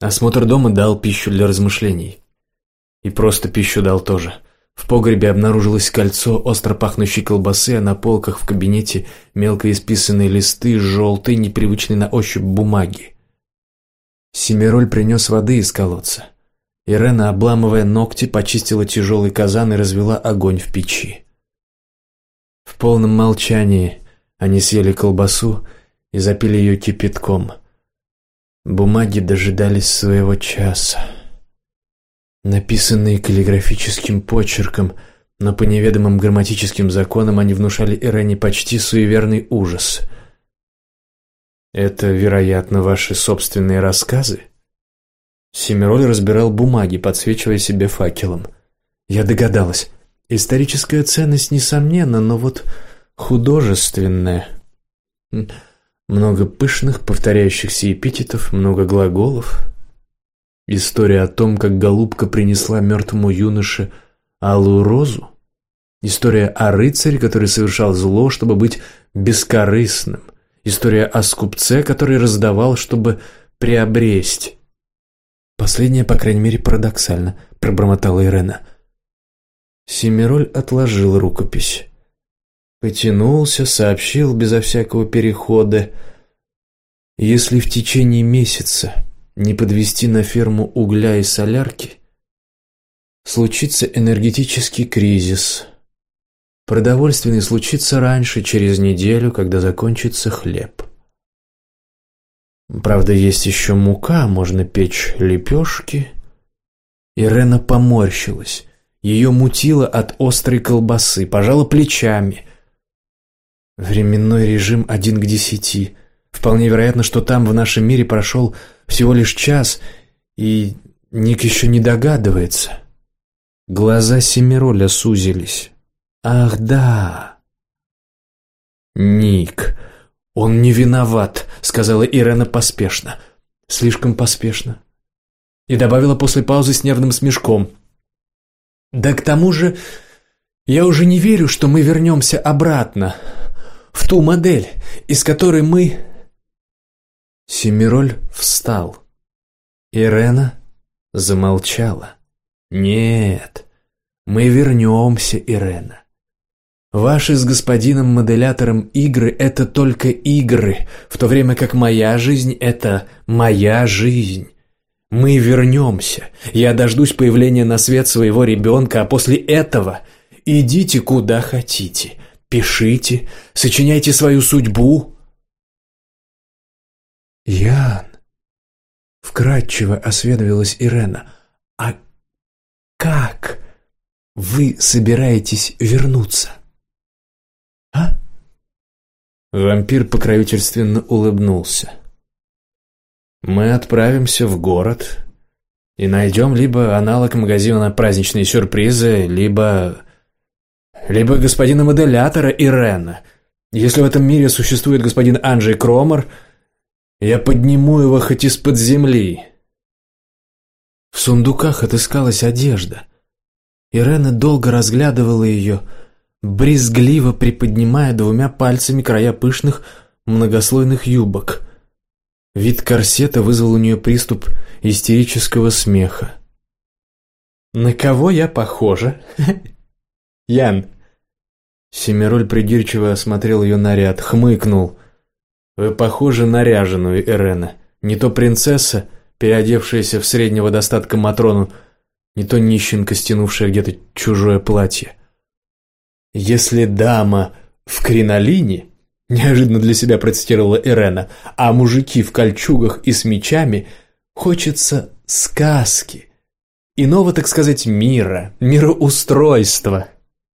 Осмотр дома дал пищу для размышлений. И просто пищу дал тоже. В погребе обнаружилось кольцо остро пахнущей колбасы, а на полках в кабинете мелко исписанные листы желтой, непривычной на ощупь бумаги. Семироль принес воды из колодца. Ирена, обламывая ногти, почистила тяжелый казан и развела огонь в печи. В полном молчании они съели колбасу и запили ее кипятком. Бумаги дожидались своего часа. Написанные каллиграфическим почерком, но по неведомым грамматическим законам они внушали Ирене почти суеверный ужас. «Это, вероятно, ваши собственные рассказы?» Семироль разбирал бумаги, подсвечивая себе факелом. «Я догадалась. Историческая ценность, несомненно, но вот художественная. Много пышных, повторяющихся эпитетов, много глаголов. История о том, как голубка принесла мертвому юноше алую розу. История о рыцаре, который совершал зло, чтобы быть бескорыстным. История о скупце, который раздавал, чтобы приобресть». «Последнее, по крайней мере, парадоксально», — пробормотала Ирена. Семироль отложил рукопись. Потянулся, сообщил безо всякого перехода: «Если в течение месяца не подвести на ферму угля и солярки, случится энергетический кризис. Продовольственный случится раньше, через неделю, когда закончится хлеб. Правда, есть еще мука, можно печь лепешки». Ирена поморщилась. Ее мутило от острой колбасы, пожала плечами. «Временной режим 1:10. Вполне вероятно, что там, в нашем мире, прошел всего лишь час, и Ник еще не догадывается». Глаза Семироля сузились. «Ах, да!» «Ник, он не виноват», — сказала Ирена поспешно. Слишком поспешно. И добавила после паузы с нервным смешком: «Да к тому же, я уже не верю, что мы вернемся обратно, в ту модель, из которой мы...» Семироль встал. Ирена замолчала. «Нет, мы вернемся, Ирена. Ваши с господином-моделятором игры — это только игры, в то время как моя жизнь — это моя жизнь. Мы вернемся. Я дождусь появления на свет своего ребенка, а после этого идите куда хотите. Пишите, сочиняйте свою судьбу». «Ян», — вкратчиво осведомилась Ирена, — «а как вы собираетесь вернуться? А?» Вампир покровительственно улыбнулся. «Мы отправимся в город и найдем либо аналог магазина «Праздничные сюрпризы», либо господина моделятора Ирена. Если в этом мире существует господин Анджей Кромер, я подниму его хоть из-под земли». В сундуках отыскалась одежда. Ирена долго разглядывала ее, брезгливо приподнимая двумя пальцами края пышных многослойных юбок. Вид корсета вызвал у нее приступ истерического смеха. «На кого я похожа, Ян?» Семироль придирчиво осмотрел ее наряд, хмыкнул. «Вы похожи на ряженую, Ирена. Не то принцесса, переодевшаяся в среднего достатка Матрону, не то нищенка, стянувшая где-то чужое платье. Если дама в кринолине, — неожиданно для себя процитировала Ирена, — а мужики в кольчугах и с мечами, хочется сказки, иного, так сказать, мира, мироустройства».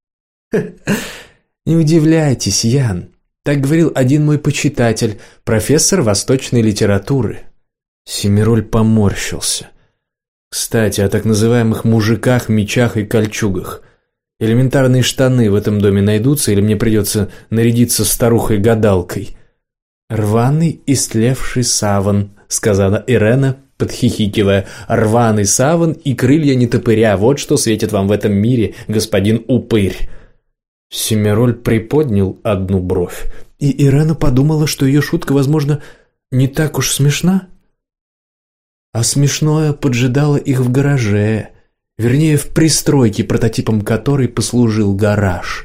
«Не удивляйтесь, Ян. Так говорил один мой почитатель, профессор восточной литературы». Семироль поморщился. «Кстати, о так называемых мужиках, мечах и кольчугах. Элементарные штаны в этом доме найдутся, или мне придется нарядиться старухой-гадалкой?» «Рваный истлевший саван», — сказала Ирена, подхихикивая. «Рваный саван и крылья нетопыря — вот что светит вам в этом мире, господин упырь». Семироль приподнял одну бровь, и Ирена подумала, что ее шутка, возможно, не так уж смешна. а смешное поджидало их в гараже, вернее, в пристройке, прототипом которой послужил гараж.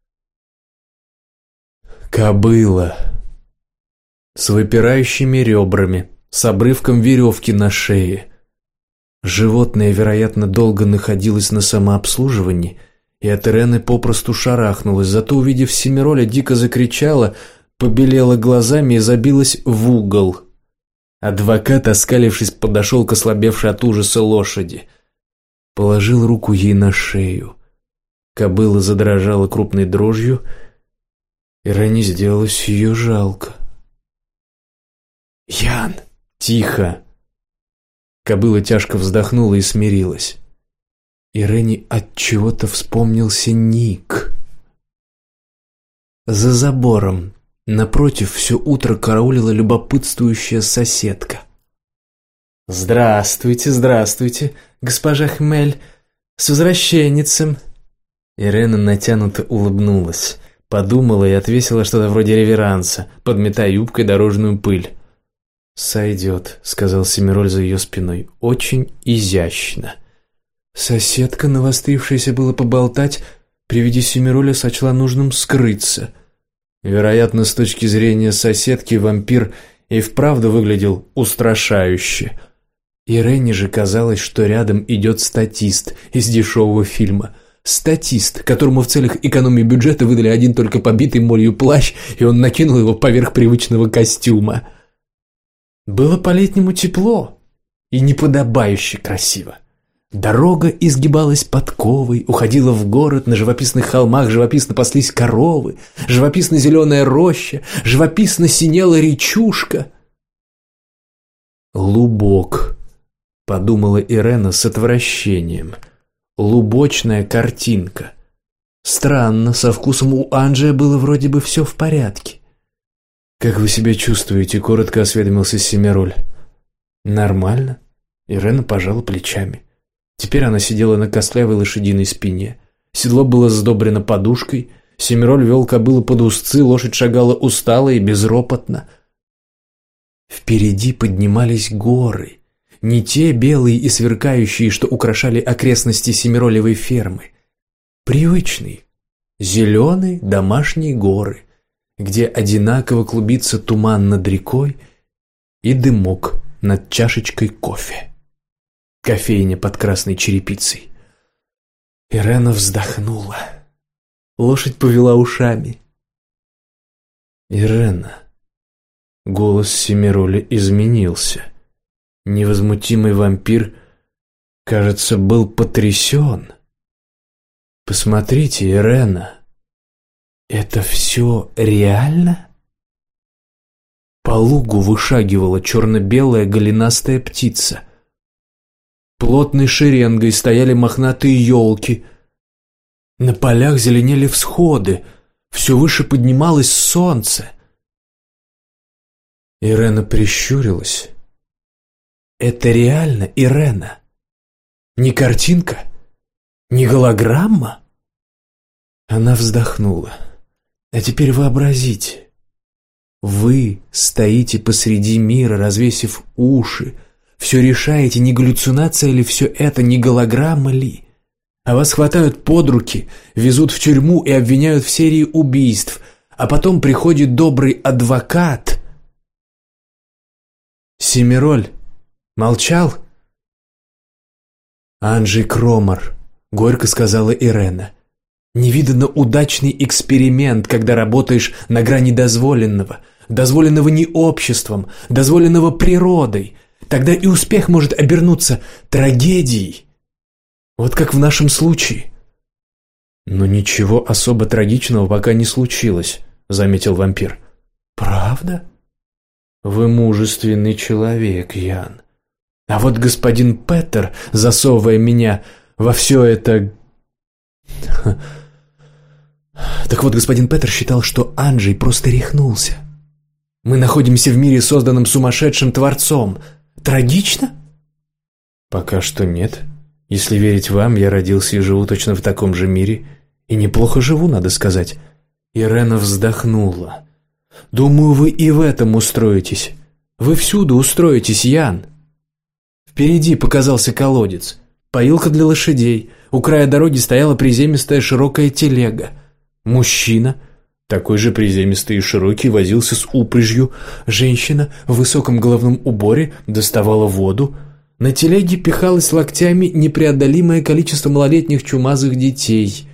Кобыла с выпирающими ребрами, с обрывком веревки на шее. Животное, вероятно, долго находилось на самообслуживании, и от Ирены попросту шарахнулась, зато, увидев Семироля, дико закричала, побелела глазами и забилась в угол. Адвокат, оскалившись, подошел к ослабевшей от ужаса лошади. Положил руку ей на шею. Кобыла задрожала крупной дрожью, Ирене сделалось ее жалко. «Ян!» «Тихо!» Кобыла тяжко вздохнула и смирилась. Ирене отчего-то вспомнился Ник. За забором напротив все утро караулила любопытствующая соседка. «Здравствуйте, здравствуйте, госпожа Хмель, с возвращенницем!» Ирена натянуто улыбнулась, подумала и отвесила что-то вроде реверанса, подметая юбкой дорожную пыль. «Сойдет», — сказал Семироль за ее спиной, — «очень изящно». Соседка, навострившаяся было поболтать, при виде Семироля сочла нужным скрыться. Вероятно, с точки зрения соседки, вампир и вправду выглядел устрашающе. Ирене же казалось, что рядом идет статист из дешевого фильма. Статист, которому в целях экономии бюджета выдали один только побитый молью плащ, и он накинул его поверх привычного костюма. Было по-летнему тепло и неподобающе красиво. Дорога изгибалась подковой, уходила в город, на живописных холмах живописно паслись коровы, живописно зеленая роща, живописно синела речушка. «Лубок», — подумала Ирена с отвращением, — «лубочная картинка». Странно, со вкусом у Анджия было вроде бы все в порядке. «Как вы себя чувствуете?» – коротко осведомился Семироль. «Нормально». Ирена пожала плечами. Теперь она сидела на костлявой лошадиной спине. Седло было сдобрено подушкой. Семироль вел кобылу под узцы, лошадь шагала устало и безропотно. Впереди поднимались горы. Не те белые и сверкающие, что украшали окрестности Семиролевой фермы. Привычные, зеленые домашние горы, где одинаково клубится туман над рекой и дымок над чашечкой кофе. Кофейня под красной черепицей. Ирена вздохнула. Лошадь повела ушами. «Ирена». Голос Семироля изменился. Невозмутимый вампир, кажется, был потрясен. «Посмотрите, Ирена. Это все реально?» По лугу вышагивала черно-белая голенастая птица. Плотной шеренгой стояли мохнатые елки. На полях зеленели всходы. Все выше поднималось солнце. Ирена прищурилась. «Это реально, Ирена? Не картинка? Не голограмма?» Она вздохнула. «А теперь вообразите. Вы стоите посреди мира, развесив уши, все решаете, не галлюцинация ли все это, не голограмма ли? А вас хватают под руки, везут в тюрьму и обвиняют в серии убийств, а потом приходит добрый адвокат». Семироль молчал? «Анджей Кромар», — горько сказала Ирена. «Невиданно удачный эксперимент, когда работаешь на грани дозволенного, дозволенного не обществом, дозволенного природой. Тогда и успех может обернуться трагедией. Вот как в нашем случае». «Но ничего особо трагичного пока не случилось», — заметил вампир. «Правда? Вы мужественный человек, Ян. А вот господин Петер, засовывая меня во все это...» Так вот, господин Петер считал, что Анджей просто рехнулся. Мы находимся в мире, созданном сумасшедшим творцом. Трагично? Пока что нет. Если верить вам, я родился и живу точно в таком же мире. И неплохо живу, надо сказать. Ирена вздохнула. Думаю, вы и в этом устроитесь. Вы всюду устроитесь, Ян. Впереди показался колодец, поилка для лошадей. У края дороги стояла приземистая широкая телега. Мужчина, такой же приземистый и широкий, возился с упряжью. Женщина в высоком головном уборе доставала воду. На телеге пихалось локтями непреодолимое количество малолетних чумазых детей.